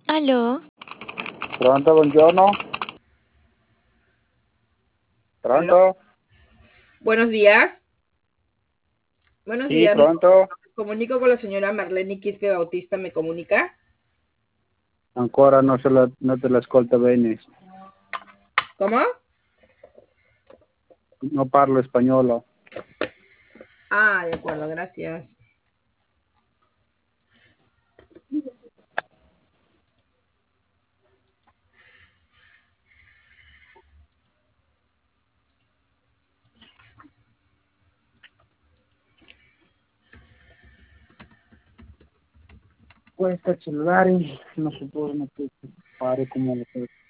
Aló, Pronto, buongiorno. Aló. Pronto? Buenos días. Buenos Sì, días. pronto? Me comunico con la señora Marlene Quispe Bautista. ¿Me comunica? Ancora non te l'ascolto bene. ¿Cómo? Non parlo spagnolo. Ah, de acuerdo, gracias. Questi cellulari non si possono più fare come le cose.